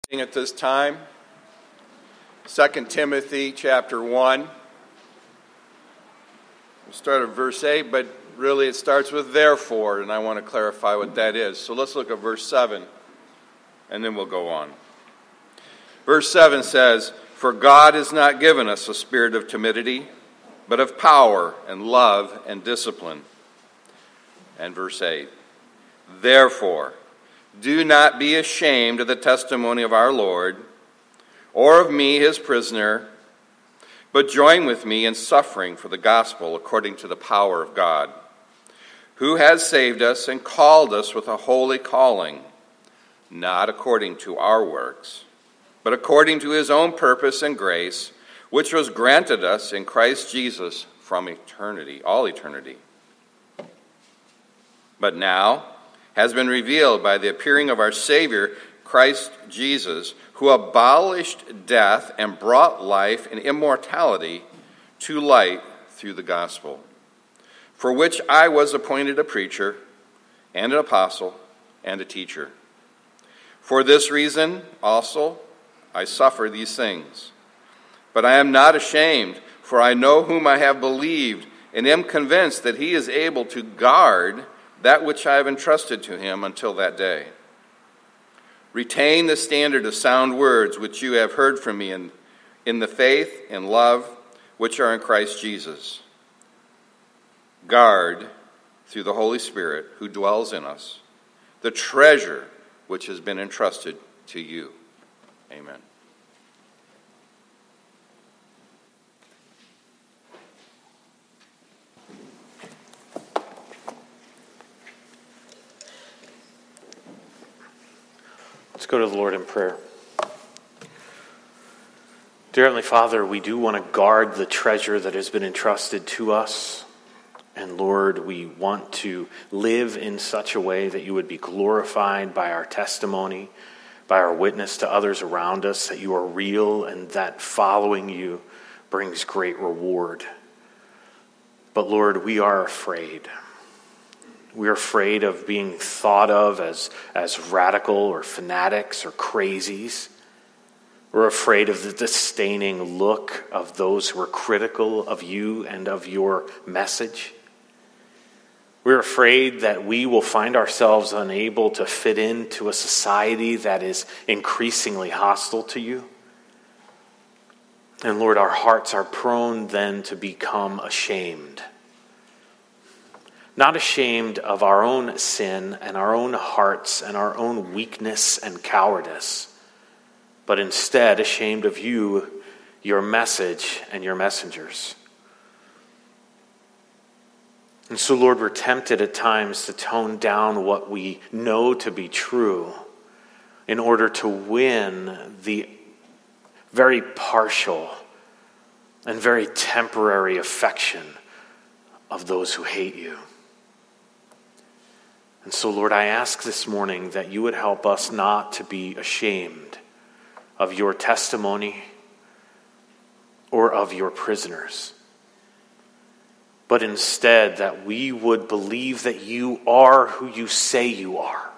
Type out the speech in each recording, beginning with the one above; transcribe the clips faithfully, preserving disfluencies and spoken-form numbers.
At this time, Second Timothy chapter one. We'll start at verse eight, but really it starts with therefore, and I want to clarify what that is. So let's look at verse seven, and then we'll go on. Verse seven says, "For God has not given us a spirit of timidity, but of power and love and discipline." And verse eight, "Therefore, do not be ashamed of the testimony of our Lord, or of me, his prisoner, but join with me in suffering for the gospel according to the power of God, who has saved us and called us with a holy calling, not according to our works, but according to his own purpose and grace, which was granted us in Christ Jesus from eternity, all eternity. But now has been revealed by the appearing of our Savior, Christ Jesus, who abolished death and brought life and immortality to light through the gospel, for which I was appointed a preacher and an apostle and a teacher. For this reason also I suffer these things. But I am not ashamed, for I know whom I have believed, and am convinced that he is able to guard that which I have entrusted to him until that day. Retain the standard of sound words which you have heard from me in, in the faith and love which are in Christ Jesus. Guard, through the Holy Spirit who dwells in us, the treasure which has been entrusted to you." Amen. Let's go to the Lord in prayer. Dear Heavenly Father, we do want to guard the treasure that has been entrusted to us. And Lord, we want to live in such a way that you would be glorified by our testimony, by our witness to others around us, that you are real and that following you brings great reward. But Lord, we are afraid. We're afraid of being thought of as, as radical or fanatics or crazies. We're afraid of the disdaining look of those who are critical of you and of your message. We're afraid that we will find ourselves unable to fit into a society that is increasingly hostile to you. And Lord, our hearts are prone then to become ashamed. Not ashamed of our own sin and our own hearts and our own weakness and cowardice, but instead ashamed of you, your message, and your messengers. And so, Lord, we're tempted at times to tone down what we know to be true in order to win the very partial and very temporary affection of those who hate you. And so, Lord, I ask this morning that you would help us not to be ashamed of your testimony or of your prisoners, but instead that we would believe that you are who you say you are.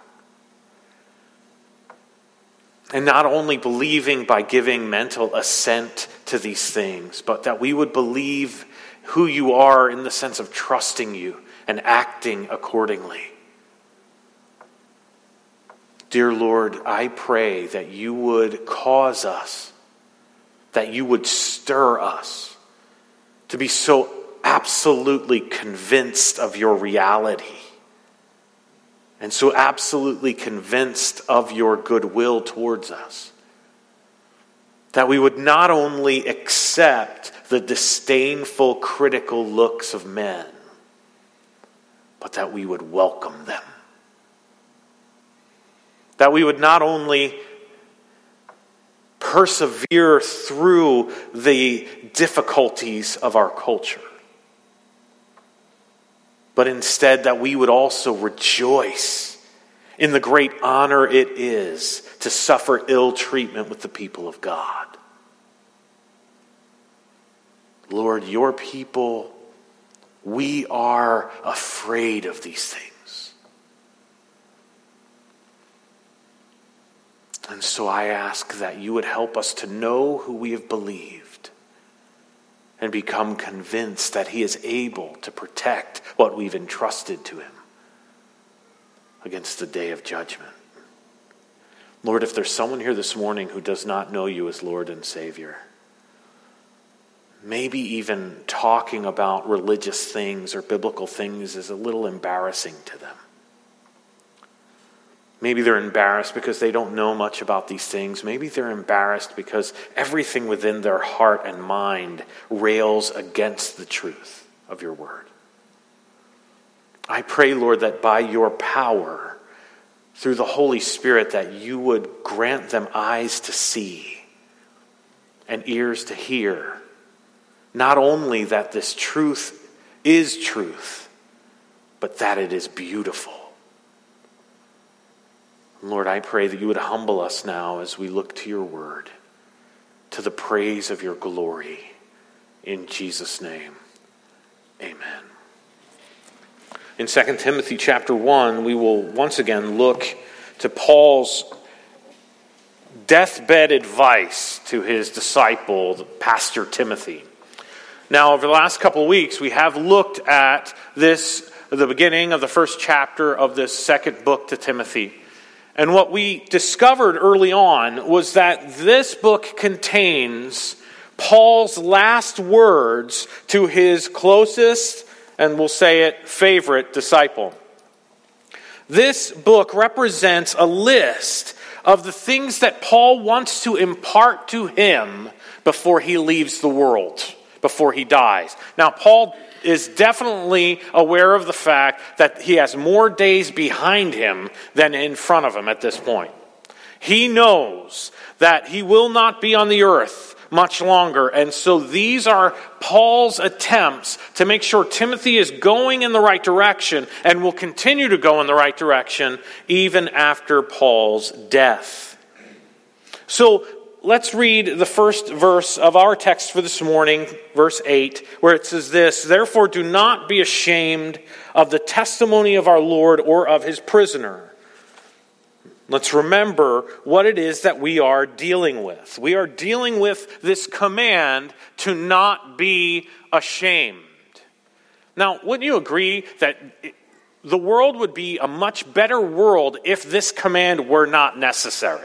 And not only believing by giving mental assent to these things, but that we would believe who you are in the sense of trusting you and acting accordingly. Dear Lord, I pray that you would cause us, that you would stir us to be so absolutely convinced of your reality and so absolutely convinced of your goodwill towards us, that we would not only accept the disdainful, critical looks of men, but that we would welcome them. That we would not only persevere through the difficulties of our culture, but instead that we would also rejoice in the great honor it is to suffer ill treatment with the people of God. Lord, your people, we are afraid of these things. And so I ask that you would help us to know who we have believed and become convinced that he is able to protect what we've entrusted to him against the day of judgment. Lord, if there's someone here this morning who does not know you as Lord and Savior, maybe even talking about religious things or biblical things is a little embarrassing to them. Maybe they're embarrassed because they don't know much about these things. Maybe they're embarrassed because everything within their heart and mind rails against the truth of your word. I pray, Lord, that by your power, through the Holy Spirit, that you would grant them eyes to see and ears to hear. Not only that this truth is truth, but that it is beautiful. Lord, I pray that you would humble us now as we look to your word, to the praise of your glory. In Jesus' name, amen. In Second Timothy chapter one, we will once again look to Paul's deathbed advice to his disciple, Pastor Timothy. Now, over the last couple of weeks, we have looked at this, the beginning of the first chapter of this second book to Timothy. And what we discovered early on was that this book contains Paul's last words to his closest, and we'll say it, favorite disciple. This book represents a list of the things that Paul wants to impart to him before he leaves the world, before he dies. Now, Paul is definitely aware of the fact that he has more days behind him than in front of him at this point. He knows that he will not be on the earth much longer, and so these are Paul's attempts to make sure Timothy is going in the right direction and will continue to go in the right direction even after Paul's death. So let's read the first verse of our text for this morning, verse eight, where it says this: "Therefore do not be ashamed of the testimony of our Lord or of his prisoner." Let's remember what it is that we are dealing with. We are dealing with this command to not be ashamed. Now, wouldn't you agree that the world would be a much better world if this command were not necessary?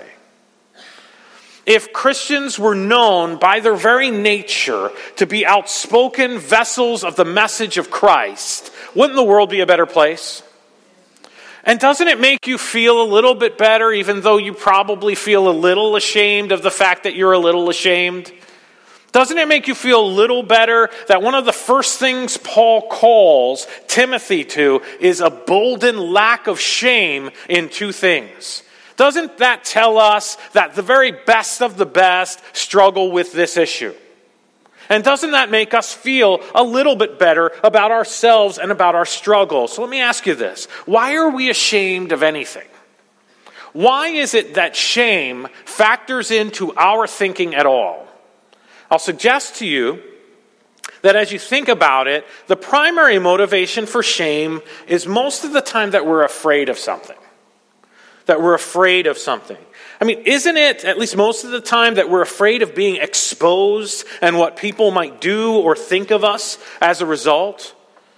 If Christians were known by their very nature to be outspoken vessels of the message of Christ, wouldn't the world be a better place? And doesn't it make you feel a little bit better, even though you probably feel a little ashamed of the fact that you're a little ashamed? Doesn't it make you feel a little better that one of the first things Paul calls Timothy to is a bolden lack of shame in two things? Doesn't that tell us that the very best of the best struggle with this issue? And doesn't that make us feel a little bit better about ourselves and about our struggle? So let me ask you this. Why are we ashamed of anything? Why is it that shame factors into our thinking at all? I'll suggest to you that as you think about it, the primary motivation for shame is most of the time that we're afraid of something. That we're afraid of something. I mean, isn't it, at least most of the time, that we're afraid of being exposed and what people might do or think of us as a result?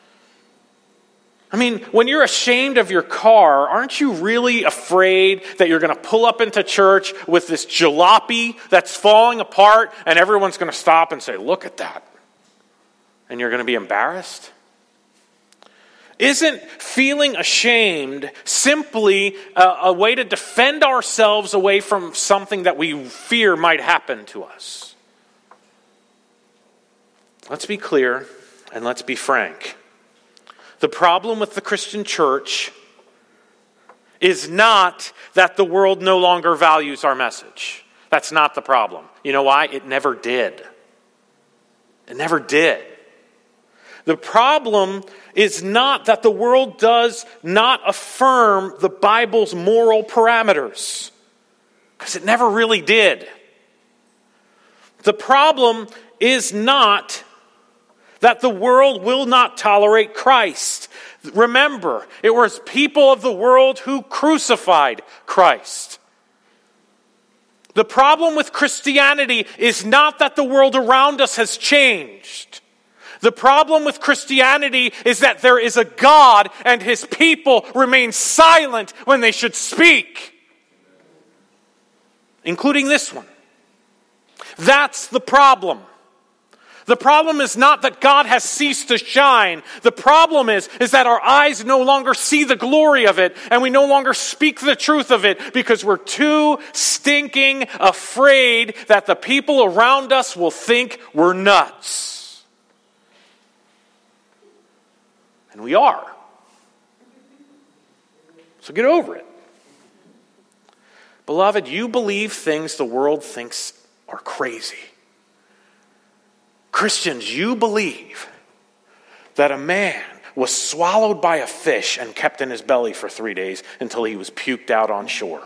I mean, when you're ashamed of your car, aren't you really afraid that you're going to pull up into church with this jalopy that's falling apart and everyone's going to stop and say, "Look at that," and you're going to be embarrassed? Isn't feeling ashamed simply a, a way to defend ourselves away from something that we fear might happen to us? Let's be clear and let's be frank. The problem with the Christian church is not that the world no longer values our message. That's not the problem. You know why? It never did. It never did. The problem is not that the world does not affirm the Bible's moral parameters, because it never really did. The problem is not that the world will not tolerate Christ. Remember, it was people of the world who crucified Christ. The problem with Christianity is not that the world around us has changed. The problem with Christianity is that there is a God and his people remain silent when they should speak. Including this one. That's the problem. The problem is not that God has ceased to shine. The problem is, is that our eyes no longer see the glory of it, and we no longer speak the truth of it because we're too stinking afraid that the people around us will think we're nuts. And we are. So get over it. Beloved, you believe things the world thinks are crazy. Christians, you believe that a man was swallowed by a fish and kept in his belly for three days until he was puked out on shore.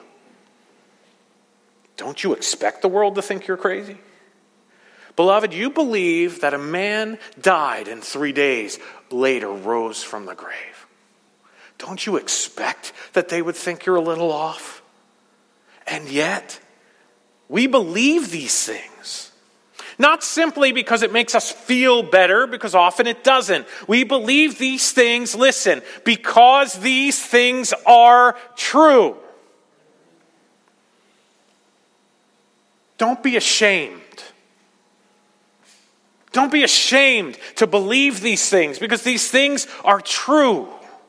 Don't you expect the world to think you're crazy? Beloved, you believe that a man died and three days later rose from the grave. Don't you expect that they would think you're a little off? And yet, we believe these things. Not simply because it makes us feel better, because often it doesn't. We believe these things, listen, because these things are true. Don't be ashamed. Don't be ashamed to believe these things, because these things are true.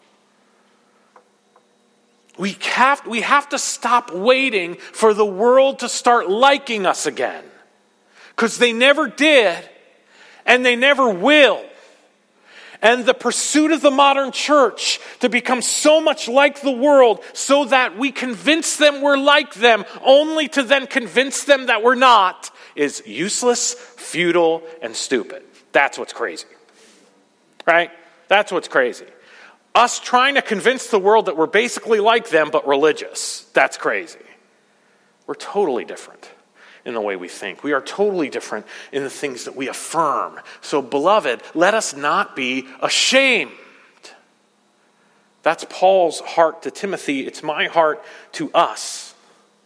We have, we have to stop waiting for the world to start liking us again. Because they never did, and they never will. And the pursuit of the modern church to become so much like the world so that we convince them we're like them, only to then convince them that we're not, is useless, futile, and stupid. That's what's crazy. Right? That's what's crazy. Us trying to convince the world that we're basically like them but religious. That's crazy. We're totally different in the way we think. We are totally different in the things that we affirm. So, beloved, let us not be ashamed. That's Paul's heart to Timothy. It's my heart to us.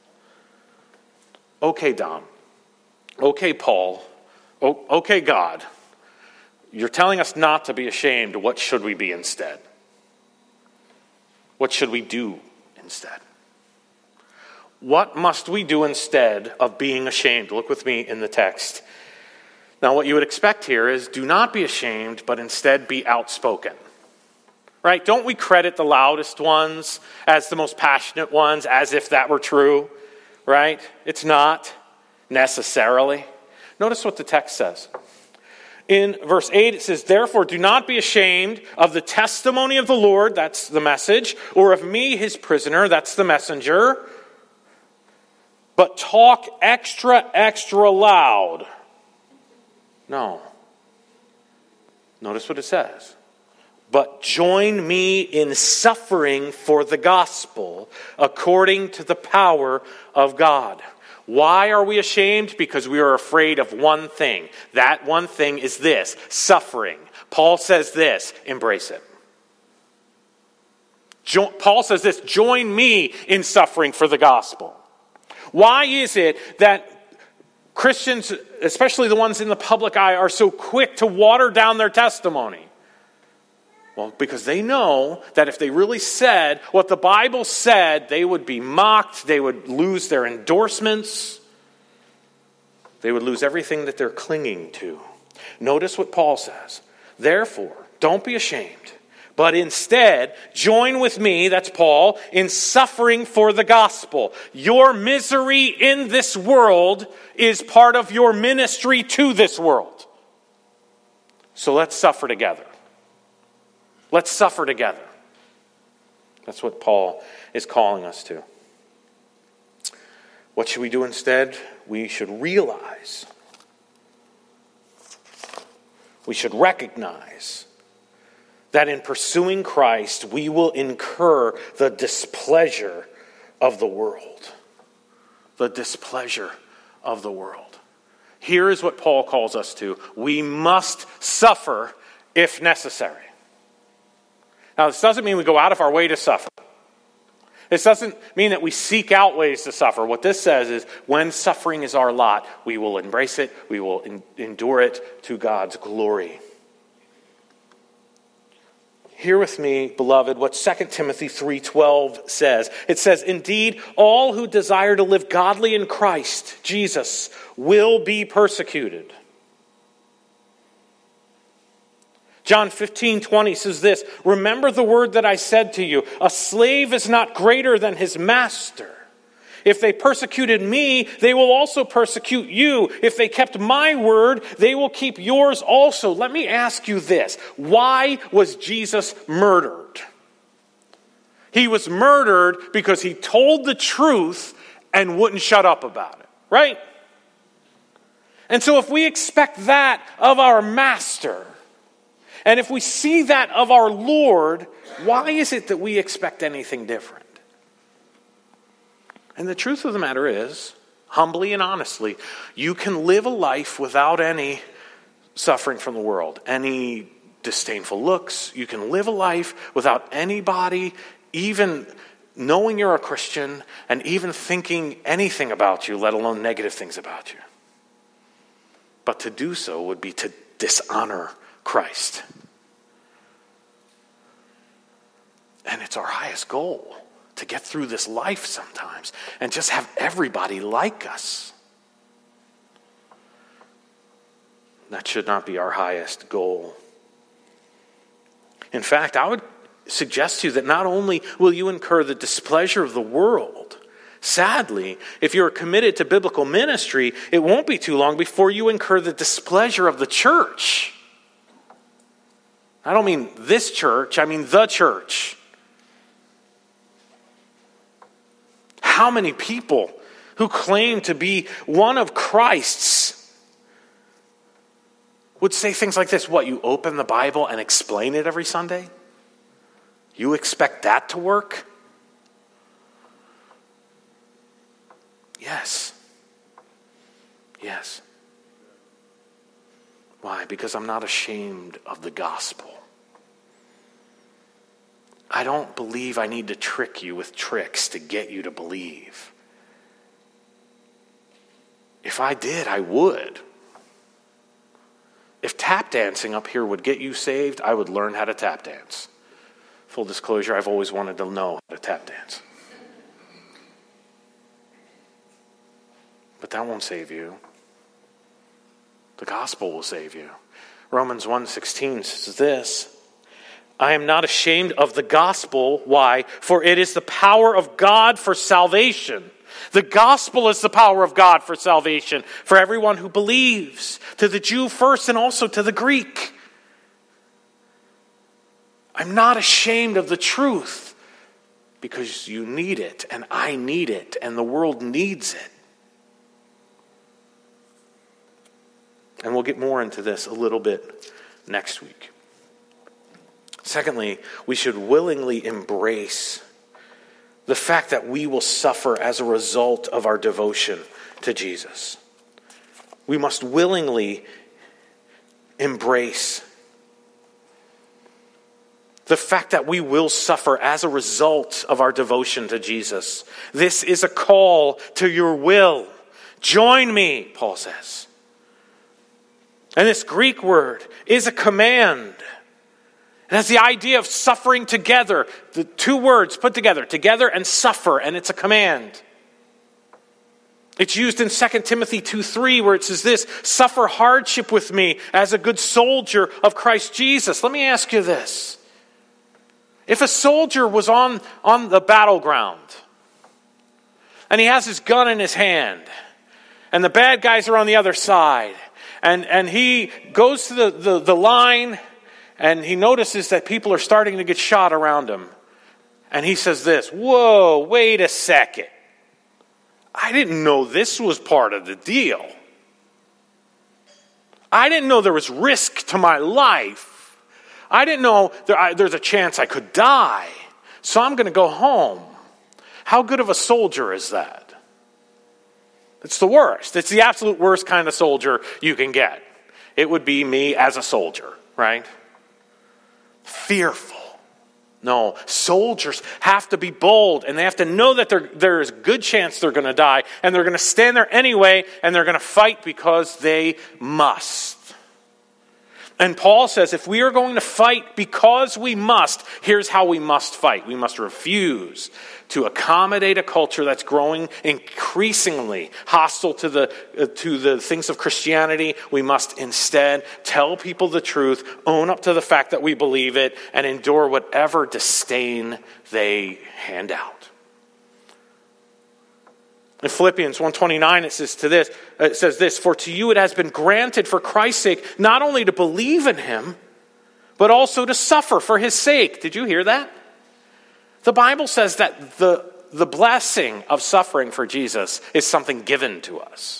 Okay, Dom. Okay, Paul. O- okay, God. You're telling us not to be ashamed. What should we be instead? What should we do instead? What must we do instead of being ashamed? Look with me in the text. Now, what you would expect here is do not be ashamed, but instead be outspoken. Right? Don't we credit the loudest ones as the most passionate ones as if that were true? Right? It's not necessarily. Notice what the text says. In verse eight, it says, "Therefore, do not be ashamed of the testimony of the Lord," that's the message, "or of me, his prisoner," that's the messenger, "but talk extra, extra loud." No. Notice what it says. "But join me in suffering for the gospel according to the power of God." Why are we ashamed? Because we are afraid of one thing. That one thing is this: suffering. Paul says this: embrace it. Jo- Paul says this: join me in suffering for the gospel. Why is it that Christians, especially the ones in the public eye, are so quick to water down their testimony? Well, because they know that if they really said what the Bible said, they would be mocked, they would lose their endorsements, they would lose everything that they're clinging to. Notice what Paul says. "Therefore, don't be ashamed, but instead join with me," that's Paul, "in suffering for the gospel." Your misery in this world is part of your ministry to this world. So let's suffer together. Let's suffer together. That's what Paul is calling us to. What should we do instead? We should realize, we should recognize that in pursuing Christ, we will incur the displeasure of the world. The displeasure of the world. Here is what Paul calls us to. We must suffer if necessary. Now, this doesn't mean we go out of our way to suffer. This doesn't mean that we seek out ways to suffer. What this says is when suffering is our lot, we will embrace it, we will en- endure it to God's glory. Hear with me, beloved, what Second Timothy three twelve says. It says, "Indeed, all who desire to live godly in Christ Jesus will be persecuted." John fifteen twenty says this, "Remember the word that I said to you, a slave is not greater than his master. If they persecuted me, they will also persecute you. If they kept my word, they will keep yours also." Let me ask you this. Why was Jesus murdered? He was murdered because he told the truth and wouldn't shut up about it, right? And so if we expect that of our master, and if we see that of our Lord, why is it that we expect anything different? And the truth of the matter is, humbly and honestly, you can live a life without any suffering from the world, any disdainful looks. You can live a life without anybody even knowing you're a Christian and even thinking anything about you, let alone negative things about you. But to do so would be to dishonor Christ. And it's our highest goal, to get through this life sometimes and just have everybody like us. That should not be our highest goal. In fact, I would suggest to you that not only will you incur the displeasure of the world, sadly, if you're committed to biblical ministry, it won't be too long before you incur the displeasure of the church. I don't mean this church, I mean the church. How many people who claim to be one of Christ's would say things like this? What, you open the Bible and explain it every Sunday? You expect that to work? Yes. Yes. Why? Because I'm not ashamed of the gospel. I don't believe I need to trick you with tricks to get you to believe. If I did, I would. If tap dancing up here would get you saved, I would learn how to tap dance. Full disclosure, I've always wanted to know how to tap dance. But that won't save you. The gospel will save you. Romans one sixteen says this, "I am not ashamed of the gospel." Why? "For it is the power of God for salvation." The gospel is the power of God for salvation for everyone who believes, to the Jew first and also to the Greek. I'm not ashamed of the truth because you need it and I need it and the world needs it. And we'll get more into this a little bit next week. Secondly, we should willingly embrace the fact that we will suffer as a result of our devotion to Jesus. We must willingly embrace the fact that we will suffer as a result of our devotion to Jesus. This is a call to your will. Join me, Paul says. And this Greek word is a command. It has the idea of suffering together. The two words put together, together and suffer, and it's a command. It's used in Second Timothy two three where it says this, "Suffer hardship with me as a good soldier of Christ Jesus." Let me ask you this. If a soldier was on, on the battleground and he has his gun in his hand and the bad guys are on the other side and, and he goes to the, the, the line and he notices that people are starting to get shot around him. And he says this, "Whoa, wait a second. I didn't know this was part of the deal. I didn't know there was risk to my life. I didn't know there, I, there's a chance I could die. So I'm going to go home." How good of a soldier is that? It's the worst. It's the absolute worst kind of soldier you can get. It would be me as a soldier, right? Fearful. No, soldiers have to be bold, and they have to know that there is a good chance they're going to die, and they're going to stand there anyway, and they're going to fight because they must. And Paul says if we are going to fight because we must, here's how we must fight. We must refuse to accommodate a culture that's growing increasingly hostile to the, uh, to the things of Christianity. We must instead tell people the truth, own up to the fact that we believe it, and endure whatever disdain they hand out. In Philippians one twenty-nine, it says to this, it says this, "For to you it has been granted for Christ's sake not only to believe in him, but also to suffer for his sake." Did you hear that? The Bible says that the, the blessing of suffering for Jesus is something given to us.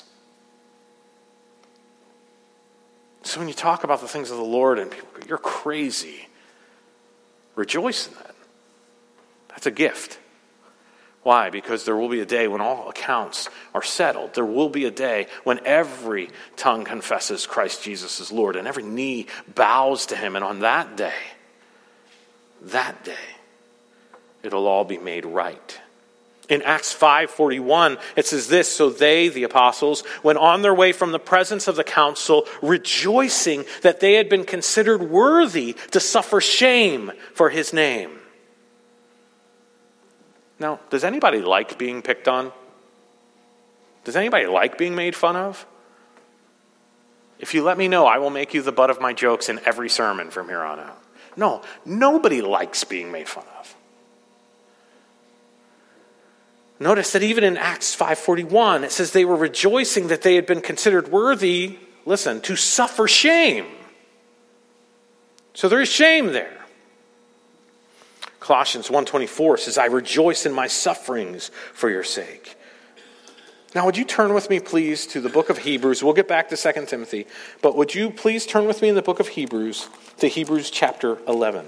So when you talk about the things of the Lord and people go, "You're crazy," rejoice in that. That's a gift. Why? Because there will be a day when all accounts are settled. There will be a day when every tongue confesses Christ Jesus is Lord and every knee bows to him. And on that day, that day, it'll all be made right. In Acts five forty-one, it says this, "So they, the apostles, went on their way from the presence of the council, rejoicing that they had been considered worthy to suffer shame for his name." Now, does anybody like being picked on? Does anybody like being made fun of? If you let me know, I will make you the butt of my jokes in every sermon from here on out. No, nobody likes being made fun of. Notice that even in Acts five forty-one, it says they were rejoicing that they had been considered worthy, listen, to suffer shame. So there is shame there. Colossians one twenty-four says, "I rejoice in my sufferings for your sake." Now, would you turn with me, please, to the book of Hebrews? We'll get back to Second Timothy. But would you please turn with me in the book of Hebrews to Hebrews chapter eleven.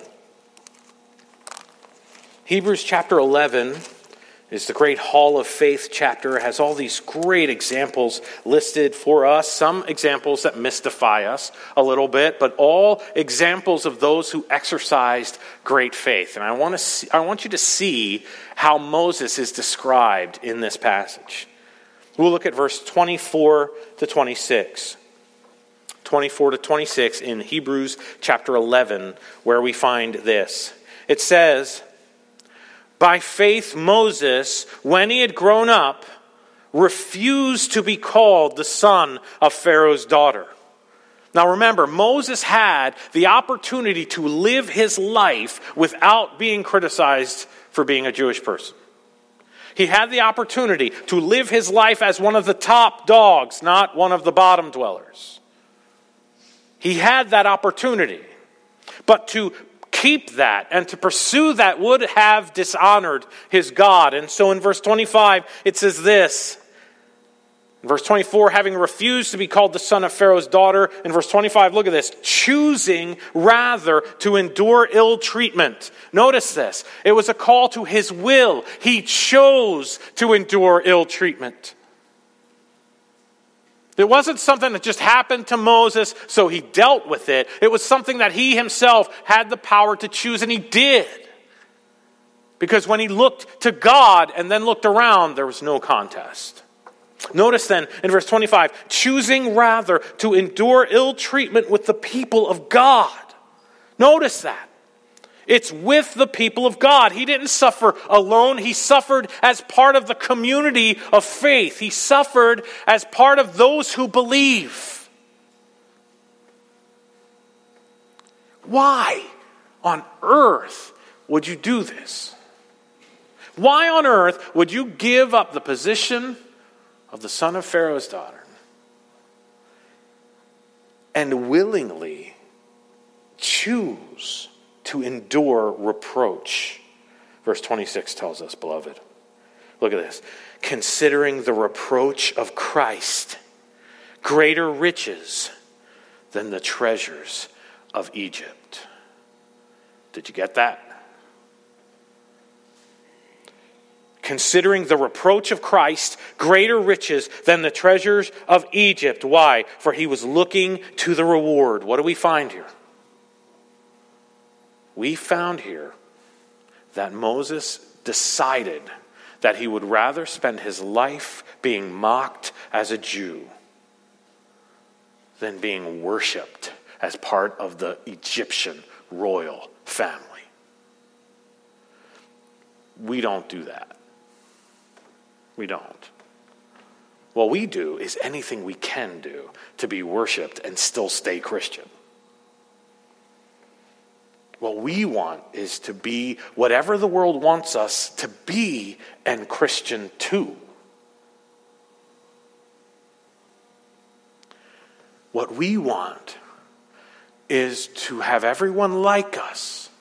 Hebrews chapter eleven is the great Hall of Faith chapter. It has all these great examples listed for us. Some examples that mystify us a little bit, but all examples of those who exercised great faith. And I want to see, I want you to see how Moses is described in this passage. We'll look at verse twenty-four to twenty-six. twenty-four to twenty-six in Hebrews chapter eleven, where we find this. It says, "By faith Moses, when he had grown up, refused to be called the son of Pharaoh's daughter." Now remember, Moses had the opportunity to live his life without being criticized for being a Jewish person. He had the opportunity to live his life as one of the top dogs, not one of the bottom dwellers. He had that opportunity. But to keep that and to pursue that would have dishonored his God. And so in verse twenty-five, it says this. In verse twenty-four, having refused to be called the son of Pharaoh's daughter. In verse twenty-five, look at this. Choosing rather to endure ill treatment. Notice this. It was a call to his will. He chose to endure ill treatment. It wasn't something that just happened to Moses, so he dealt with it. It was something that he himself had the power to choose, and he did. Because when he looked to God and then looked around, there was no contest. Notice then in verse twenty-five, choosing rather to endure ill treatment with the people of God. Notice that. It's with the people of God. He didn't suffer alone. He suffered as part of the community of faith. He suffered as part of those who believe. Why on earth would you do this? Why on earth would you give up the position of the son of Pharaoh's daughter and willingly choose to endure reproach? Verse twenty-six tells us, beloved, look at this. Considering the reproach of Christ greater riches than the treasures of Egypt. Did you get that? Considering the reproach of Christ greater riches than the treasures of Egypt. Why? For he was looking to the reward. What do we find here? We found here that Moses decided that he would rather spend his life being mocked as a Jew than being worshipped as part of the Egyptian royal family. We don't do that. We don't. What we do is anything we can do to be worshipped and still stay Christian. What we want is to be whatever the world wants us to be and Christian too. What we want is to have everyone like us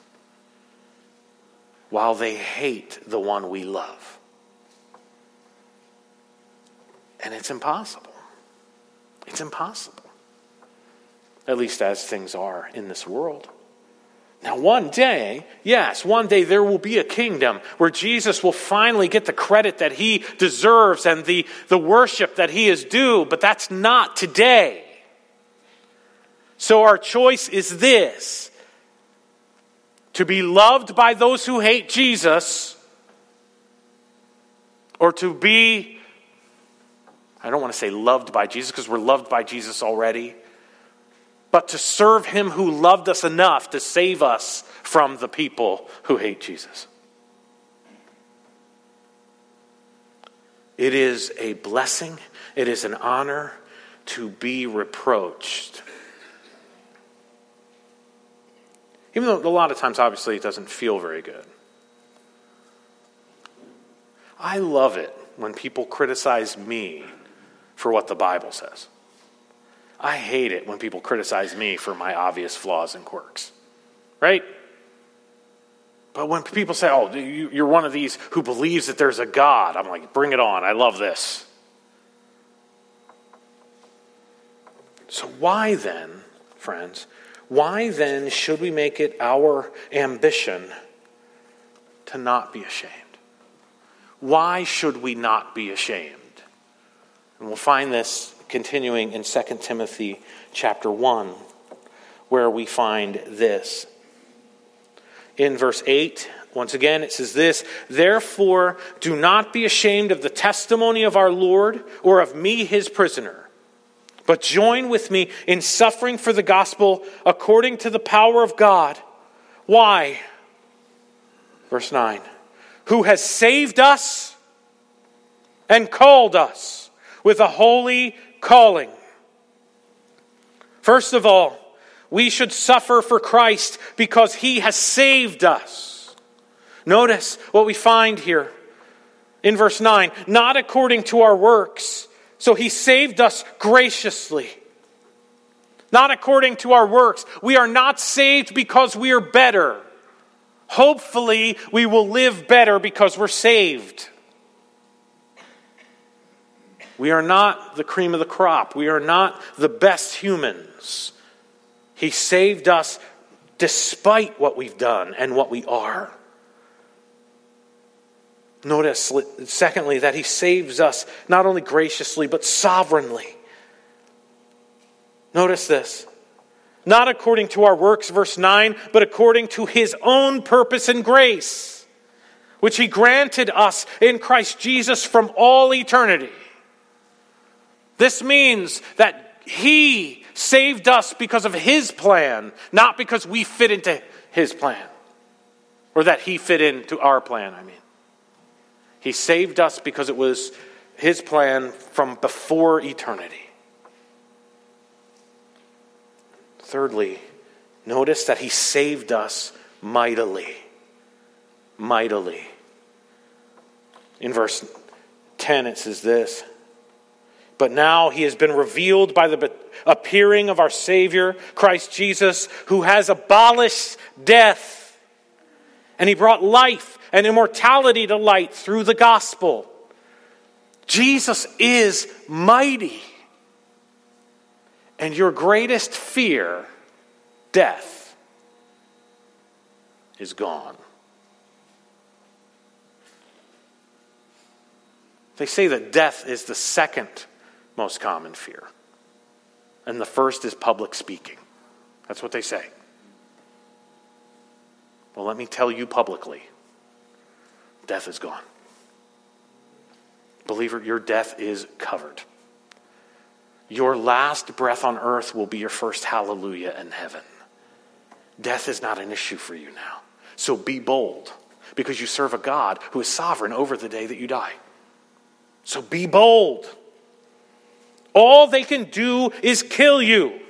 while they hate the one we love. And it's impossible. It's impossible. At least as things are in this world. Now one day, yes, one day there will be a kingdom where Jesus will finally get the credit that he deserves and the, the worship that he is due, but that's not today. So our choice is this: to be loved by those who hate Jesus, or to be, I don't want to say loved by Jesus because we're loved by Jesus already, but to serve him who loved us enough to save us from the people who hate Jesus. It is a blessing, it is an honor to be reproached. Even though a lot of times, obviously, it doesn't feel very good. I love it when people criticize me for what the Bible says. I hate it when people criticize me for my obvious flaws and quirks. Right? But when people say, oh, you're one of these who believes that there's a God, I'm like, bring it on. I love this. So why then, friends, why then should we make it our ambition to not be ashamed? Why should we not be ashamed? And we'll find this continuing in Second Timothy chapter one, where we find this. In verse eight, once again, it says this: "Therefore, do not be ashamed of the testimony of our Lord or of me, his prisoner, but join with me in suffering for the gospel according to the power of God." Why? Verse nine. "Who has saved us and called us with a holy calling." First of all, we should suffer for Christ because he has saved us. Notice what we find here in verse nine. Not according to our works. So he saved us graciously. Not according to our works. We are not saved because we are better. Hopefully, we will live better because we're saved. We are not the cream of the crop. We are not the best humans. He saved us despite what we've done and what we are. Notice, secondly, that he saves us not only graciously, but sovereignly. Notice this. Not according to our works, verse nine, but according to his own purpose and grace, which he granted us in Christ Jesus from all eternity. This means that he saved us because of his plan, not because we fit into his plan. Or that he fit into our plan, I mean. He saved us because it was his plan from before eternity. Thirdly, notice that he saved us mightily. Mightily. In verse ten it says this: "But now he has been revealed by the appearing of our Savior, Christ Jesus, who has abolished death. And he brought life and immortality to light through the gospel." Jesus is mighty. And your greatest fear, death, is gone. They say that death is the second most common fear. And the first is public speaking. That's what they say. Well, let me tell you publicly, death is gone. Believer, your death is covered. Your last breath on earth will be your first hallelujah in heaven. Death is not an issue for you now. So be bold, because you serve a God who is sovereign over the day that you die. So be bold. All they can do is kill you.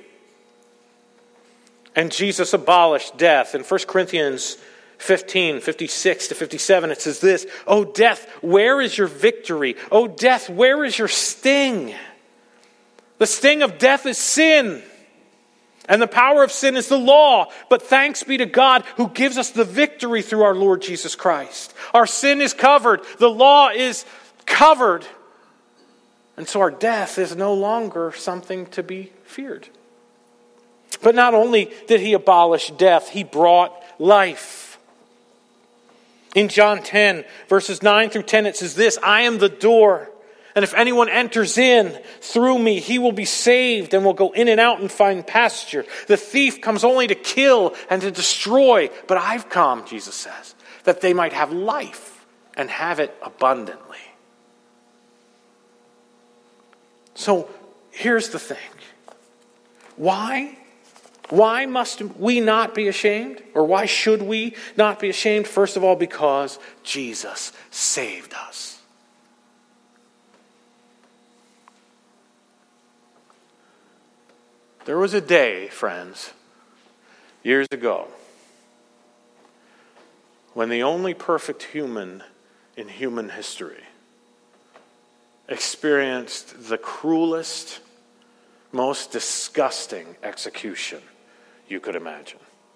And Jesus abolished death. In First Corinthians fifteen, fifty-six to fifty-seven, it says this, "O death, where is your victory? O death, where is your sting? The sting of death is sin, and the power of sin is the law. But thanks be to God who gives us the victory through our Lord Jesus Christ." Our sin is covered. The law is covered. And so our death is no longer something to be feared. But not only did he abolish death, he brought life. In John ten, verses nine through ten, it says this, "I am the door. And if anyone enters in through me, he will be saved and will go in and out and find pasture. The thief comes only to kill and to destroy. But I've come," Jesus says, "that they might have life and have it abundantly." So here's the thing. Why? Why must we not be ashamed? Or why should we not be ashamed? First of all, because Jesus saved us. There was a day, friends, years ago, when the only perfect human in human history experienced the cruelest, most disgusting execution you could imagine.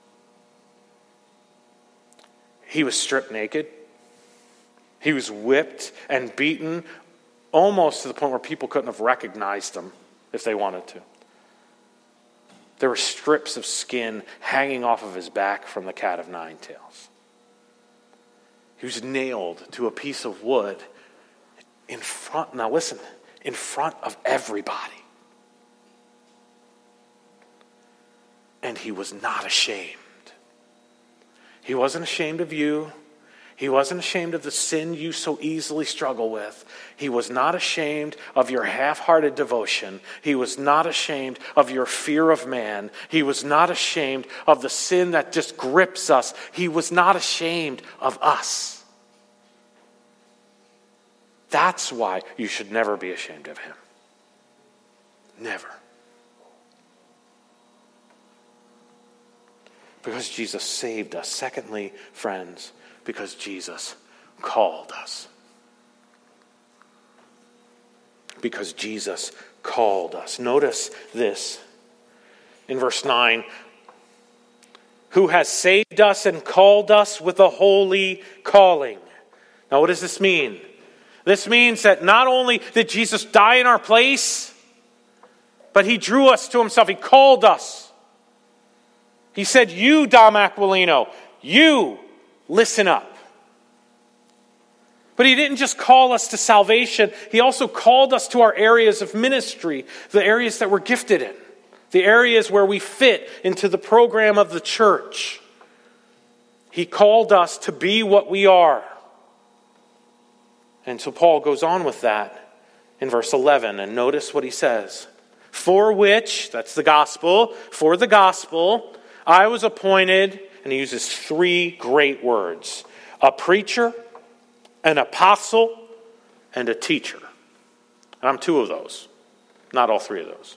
He was stripped naked. He was whipped and beaten almost to the point where people couldn't have recognized him if they wanted to. There were strips of skin hanging off of his back from the cat of nine tails. He was nailed to a piece of wood in front, now listen, in front of everybody. And he was not ashamed. He wasn't ashamed of you. He wasn't ashamed of the sin you so easily struggle with. He was not ashamed of your half-hearted devotion. He was not ashamed of your fear of man. He was not ashamed of the sin that just grips us. He was not ashamed of us. That's why you should never be ashamed of him. Never. Because Jesus saved us. Secondly, friends, because Jesus called us. Because Jesus called us. Notice this in verse nine. "Who has saved us and called us with a holy calling." Now what does this mean? This means that not only did Jesus die in our place, but he drew us to himself. He called us. He said, "You, Dom Aquilino, you, listen up." But he didn't just call us to salvation. He also called us to our areas of ministry, the areas that we're gifted in, the areas where we fit into the program of the church. He called us to be what we are. And so Paul goes on with that in verse eleven. And notice what he says. "For which," that's the gospel, "for the gospel, I was appointed," and he uses three great words, "a preacher, an apostle, and a teacher." And I'm two of those, not all three of those.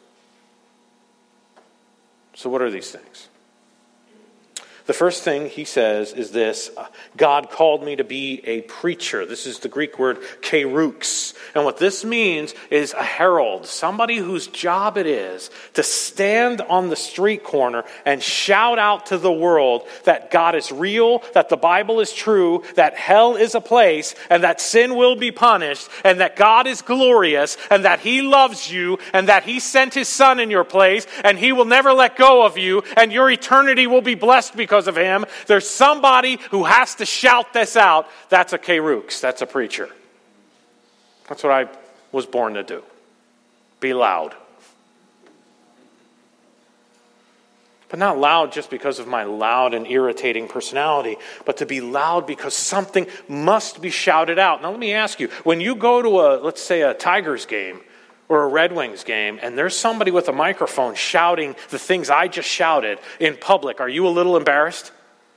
So what are these things? The first thing he says is this: God called me to be a preacher. This is the Greek word kerux. And what this means is a herald, somebody whose job it is to stand on the street corner and shout out to the world that God is real, that the Bible is true, that hell is a place, and that sin will be punished, and that God is glorious, and that he loves you, and that he sent his son in your place, and he will never let go of you, and your eternity will be blessed because of him. There's somebody who has to shout this out. That's a kerux. That's a preacher. That's what I was born to do. Be loud. But not loud just because of my loud and irritating personality, but to be loud because something must be shouted out. Now let me ask you, when you go to a, let's say a Tigers game or a Red Wings game, and there's somebody with a microphone shouting the things I just shouted in public, are you a little embarrassed?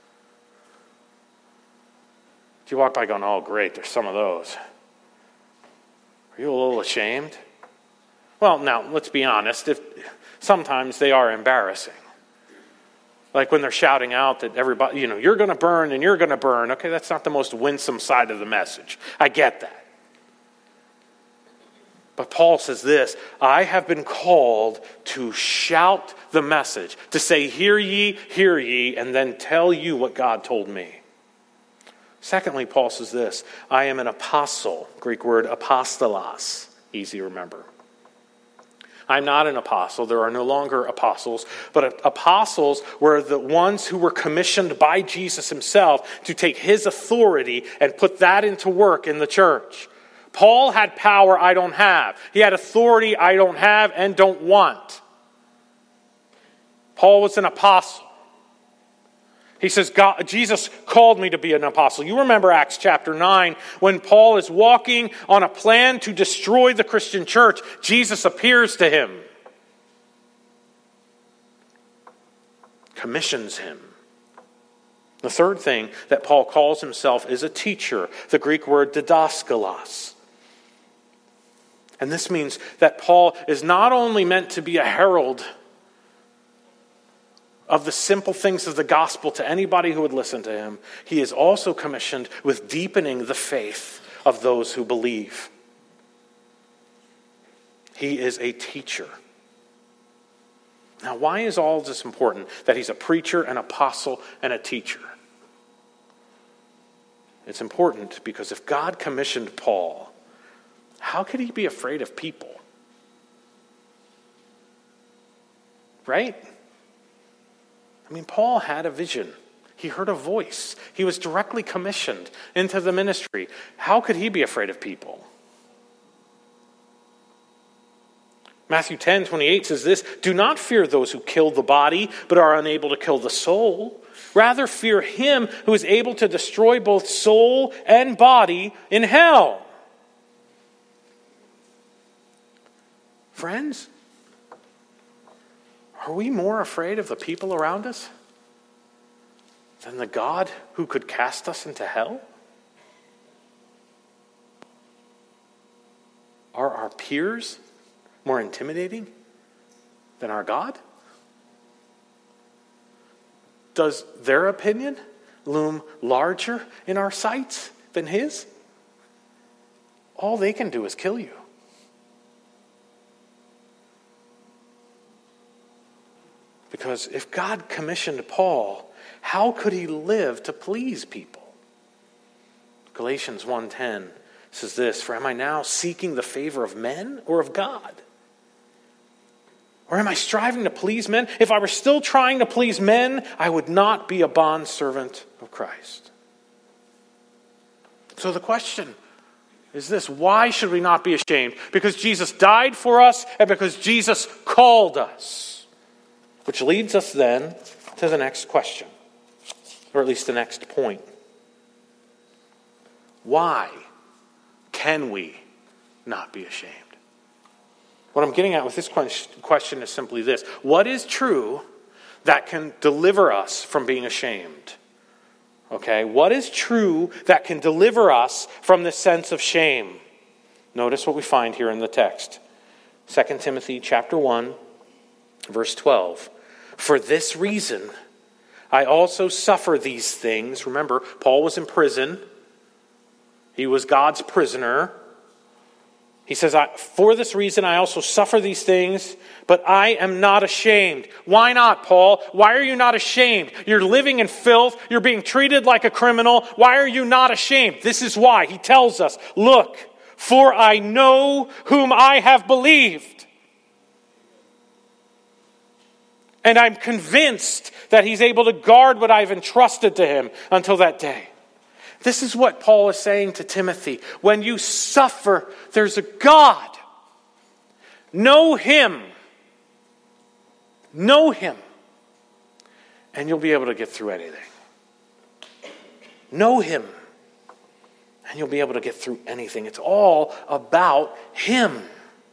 Do you walk by going, oh great, there's some of those. Are you a little ashamed? Well, now, let's be honest, if sometimes they are embarrassing. Like when they're shouting out that everybody, you know, you're going to burn and you're going to burn. Okay, that's not the most winsome side of the message. I get that. But Paul says this, I have been called to shout the message, to say, hear ye, hear ye, and then tell you what God told me. Secondly, Paul says this, I am an apostle, Greek word apostolos, easy to remember. I'm not an apostle. There are no longer apostles. But apostles were the ones who were commissioned by Jesus himself to take his authority and put that into work in the church. Paul had power I don't have. He had authority I don't have and don't want. Paul was an apostle. He says, God, Jesus called me to be an apostle. You remember Acts chapter nine, when Paul is walking on a plan to destroy the Christian church, Jesus appears to him, commissions him. The third thing that Paul calls himself is a teacher, the Greek word didaskalos. And this means that Paul is not only meant to be a herald of the simple things of the gospel to anybody who would listen to him, he is also commissioned with deepening the faith of those who believe. He is a teacher. Now, why is all this important? That he's a preacher, an apostle, and a teacher. It's important because if God commissioned Paul, how could he be afraid of people? Right? I mean, Paul had a vision. He heard a voice. He was directly commissioned into the ministry. How could he be afraid of people? Matthew ten twenty-eight says this, do not fear those who kill the body, but are unable to kill the soul. Rather fear him who is able to destroy both soul and body in hell. Friends, are we more afraid of the people around us than the God who could cast us into hell? Are our peers more intimidating than our God? Does their opinion loom larger in our sights than his? All they can do is kill you. Because if God commissioned Paul, how could he live to please people? Galatians one ten says this, for am I now seeking the favor of men or of God? Or am I striving to please men? If I were still trying to please men, I would not be a bondservant of Christ. So the question is this, why should we not be ashamed? Because Jesus died for us and because Jesus called us. Which leads us then to the next question, or at least the next point. Why can we not be ashamed? What I'm getting at with this question is simply this. What is true that can deliver us from being ashamed? Okay, what is true that can deliver us from this sense of shame? Notice what we find here in the text. Second Timothy chapter one, verse twelve. For this reason, I also suffer these things. Remember, Paul was in prison. He was God's prisoner. He says, for this reason, I also suffer these things, but I am not ashamed. Why not, Paul? Why are you not ashamed? You're living in filth. You're being treated like a criminal. Why are you not ashamed? This is why. He tells us, look, for I know whom I have believed. And I'm convinced that he's able to guard what I've entrusted to him until that day. This is what Paul is saying to Timothy. When you suffer, there's a God. Know him. Know him. and you'll be able to get through anything. Know him, and you'll be able to get through anything. It's all about him.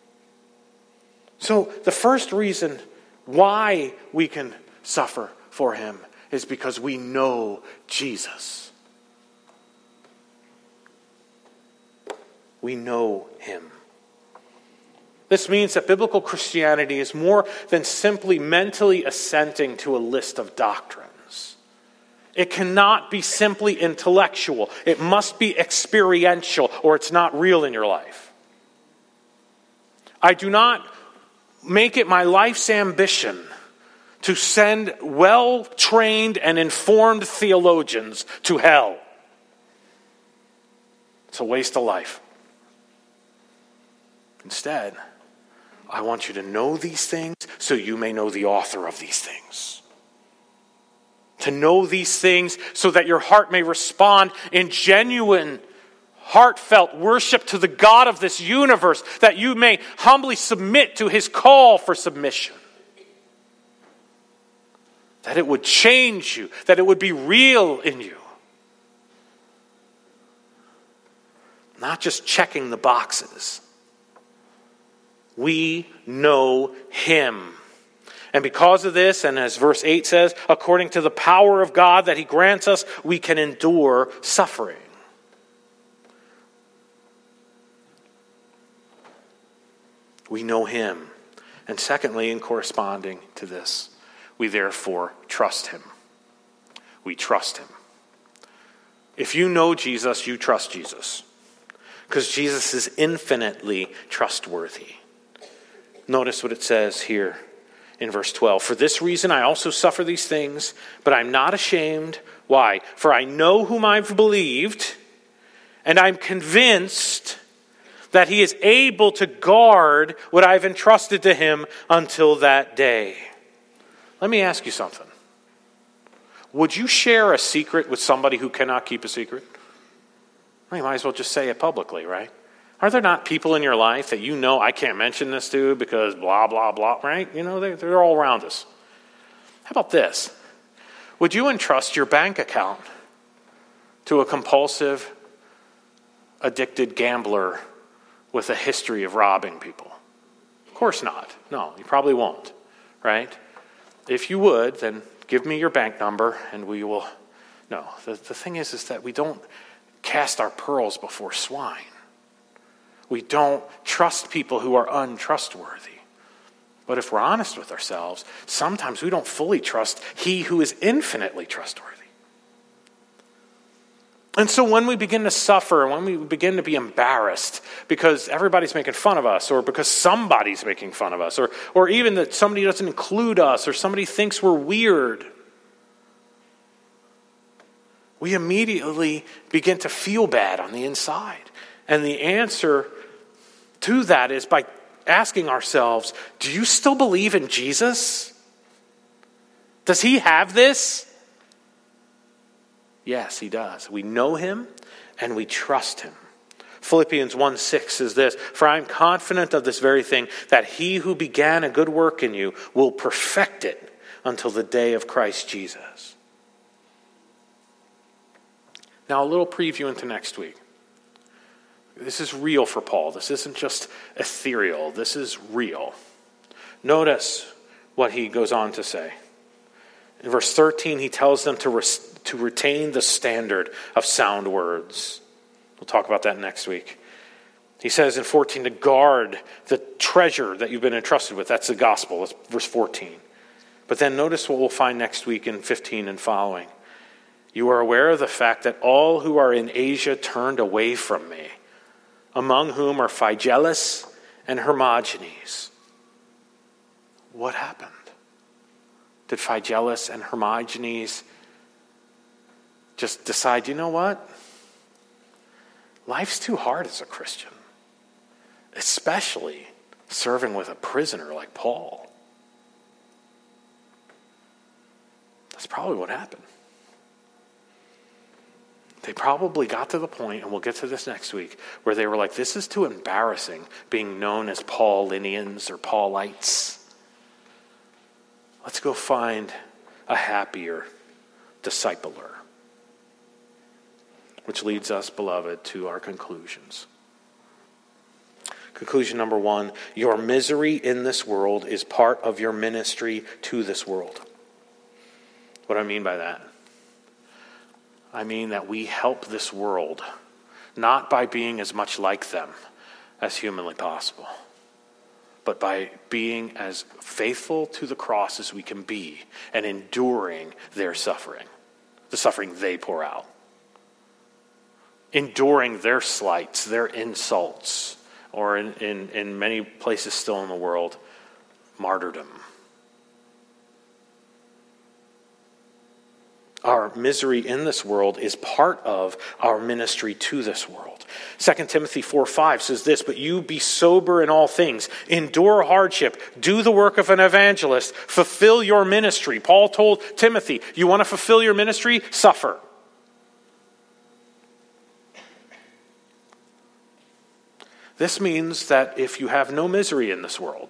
So the first reason why we can suffer for him is because we know Jesus. We know him. This means that biblical Christianity is more than simply mentally assenting to a list of doctrines. It cannot be simply intellectual. It must be experiential, or it's not real in your life. I do not make it my life's ambition to send well-trained and informed theologians to hell. It's a waste of life. Instead, I want you to know these things so you may know the author of these things. To know these things so that your heart may respond in genuine, heartfelt worship to the God of this universe, that you may humbly submit to his call for submission. That it would change you, that it would be real in you. Not just checking the boxes. We know him. And because of this, and as verse eight says, according to the power of God that he grants us, we can endure suffering. We know him. And secondly, in corresponding to this, we therefore trust him. We trust him. If you know Jesus, you trust Jesus. Because Jesus is infinitely trustworthy. Notice what it says here in verse twelve. For this reason I also suffer these things, but I'm not ashamed. Why? For I know whom I've believed, and I'm convinced that he is able to guard what I've entrusted to him until that day. Let me ask you something. Would you share a secret with somebody who cannot keep a secret? Well, you might as well just say it publicly, right? Are there not people in your life that you know I can't mention this to because blah, blah, blah, right? You know, they're, they're all around us. How about this? Would you entrust your bank account to a compulsive, addicted gambler with a history of robbing people? Of course not. No, you probably won't, right? If you would, then give me your bank number and we will... No, the, the thing is, is that we don't cast our pearls before swine. We don't trust people who are untrustworthy. But if we're honest with ourselves, sometimes we don't fully trust he who is infinitely trustworthy. And so when we begin to suffer, and when we begin to be embarrassed because everybody's making fun of us, or because somebody's making fun of us, or, or even that somebody doesn't include us, or somebody thinks we're weird, we immediately begin to feel bad on the inside. And the answer to that is by asking ourselves, do you still believe in Jesus? Does he have this? Yes, he does. We know him and we trust him. Philippians one six is this, for I am confident of this very thing, that he who began a good work in you will perfect it until the day of Christ Jesus. Now, a little preview into next week. This is real for Paul. This isn't just ethereal. This is real. Notice what he goes on to say. In verse thirteen, he tells them to, res- to retain the standard of sound words. We'll talk about that next week. He says in fourteen to guard the treasure that you've been entrusted with. That's the gospel. That's verse fourteen. But then notice what we'll find next week in fifteen and following. You are aware of the fact that all who are in Asia turned away from me, among whom are Phygelus and Hermogenes. What happened? Did Phygelus and Hermogenes just decide, you know what? Life's too hard as a Christian, especially serving with a prisoner like Paul. That's probably what happened. They probably got to the point, and we'll get to this next week, where they were like, this is too embarrassing being known as Paulinians or Paulites. Let's go find a happier discipler. Which leads us, beloved, to our conclusions. Conclusion number one, your misery in this world is part of your ministry to this world. What do I mean by that? I mean that we help this world, not by being as much like them as humanly possible, but by being as faithful to the cross as we can be and enduring their suffering, the suffering they pour out. Enduring their slights, their insults, or in, in, in many places still in the world, martyrdom. Our misery in this world is part of our ministry to this world. Second Timothy four five says this, but you be sober in all things, endure hardship, do the work of an evangelist, fulfill your ministry. Paul told Timothy, you want to fulfill your ministry? Suffer. This means that if you have no misery in this world,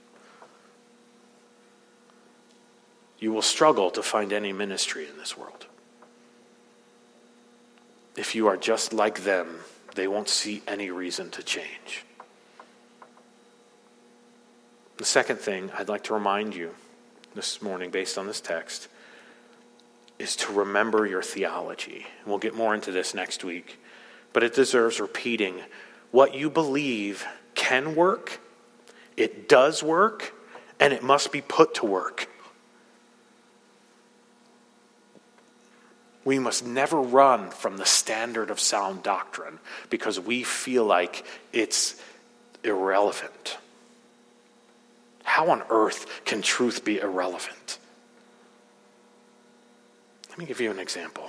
you will struggle to find any ministry in this world. If you are just like them, they won't see any reason to change. The second thing I'd like to remind you this morning, based on this text, is to remember your theology. And we'll get more into this next week, but it deserves repeating. What you believe can work, it does work, and it must be put to work. We must never run from the standard of sound doctrine because we feel like it's irrelevant. How on earth can truth be irrelevant? Let me give you an example.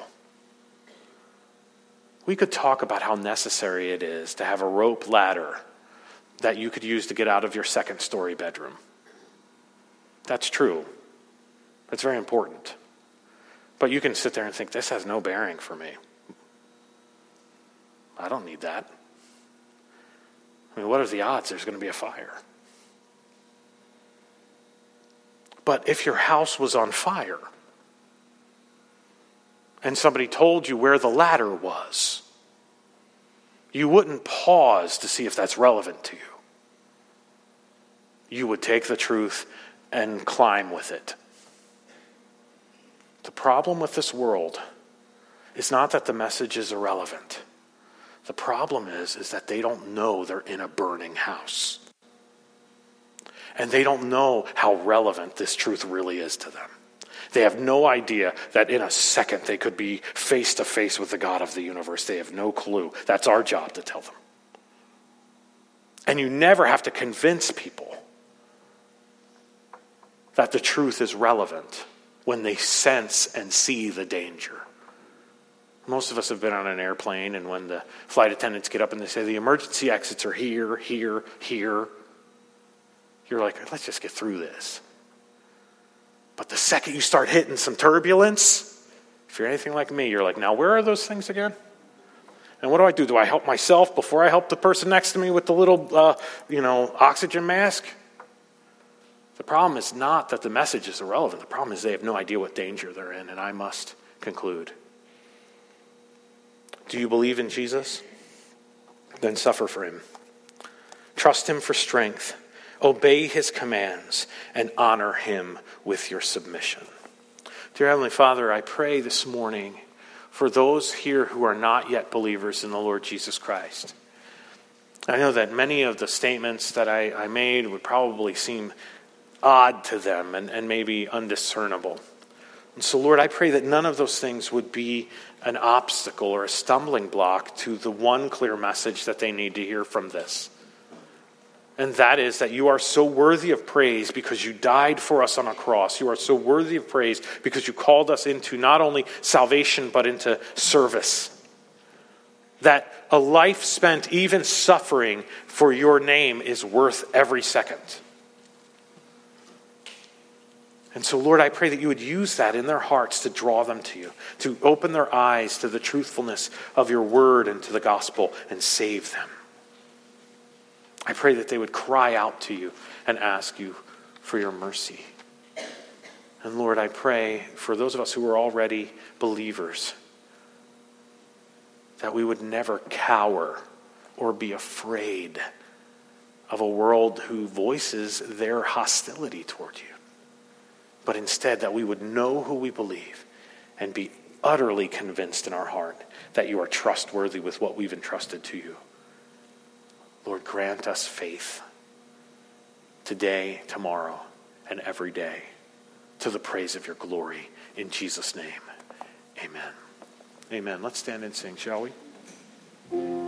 We could talk about how necessary it is to have a rope ladder that you could use to get out of your second story bedroom. That's true. That's very important. But you can sit there and think, this has no bearing for me. I don't need that. I mean, what are the odds there's going to be a fire? But if your house was on fire, and somebody told you where the ladder was, you wouldn't pause to see if that's relevant to you. You would take the truth and climb with it. The problem with this world is not that the message is irrelevant. The problem is, is that they don't know they're in a burning house. And they don't know how relevant this truth really is to them. They have no idea that in a second they could be face to face with the God of the universe. They have no clue. That's our job to tell them. And you never have to convince people that the truth is relevant when they sense and see the danger. Most of us have been on an airplane, and when the flight attendants get up and they say, the emergency exits are here, here, here, you're like, let's just get through this. But the second you start hitting some turbulence, if you're anything like me, you're like, now where are those things again? And what do I do? Do I help myself before I help the person next to me with the little, uh, you know, oxygen mask? The problem is not that the message is irrelevant. The problem is they have no idea what danger they're in, and I must conclude. Do you believe in Jesus? Then suffer for him. Trust him for strength. Obey his commands and honor him with your submission. Dear Heavenly Father, I pray this morning for those here who are not yet believers in the Lord Jesus Christ. I know that many of the statements that I, I made would probably seem odd to them and, and maybe undiscernible. And so, Lord, I pray that none of those things would be an obstacle or a stumbling block to the one clear message that they need to hear from this. And that is that you are so worthy of praise because you died for us on a cross. You are so worthy of praise because you called us into not only salvation, but into service. That a life spent even suffering for your name is worth every second. And so, Lord, I pray that you would use that in their hearts to draw them to you, to open their eyes to the truthfulness of your word and to the gospel and save them. I pray that they would cry out to you and ask you for your mercy. And Lord, I pray for those of us who are already believers, that we would never cower or be afraid of a world who voices their hostility toward you, but instead that we would know who we believe and be utterly convinced in our heart that you are trustworthy with what we've entrusted to you. Lord, grant us faith today, tomorrow, and every day, to the praise of your glory. In Jesus' name, amen. Amen. Let's stand and sing, shall we?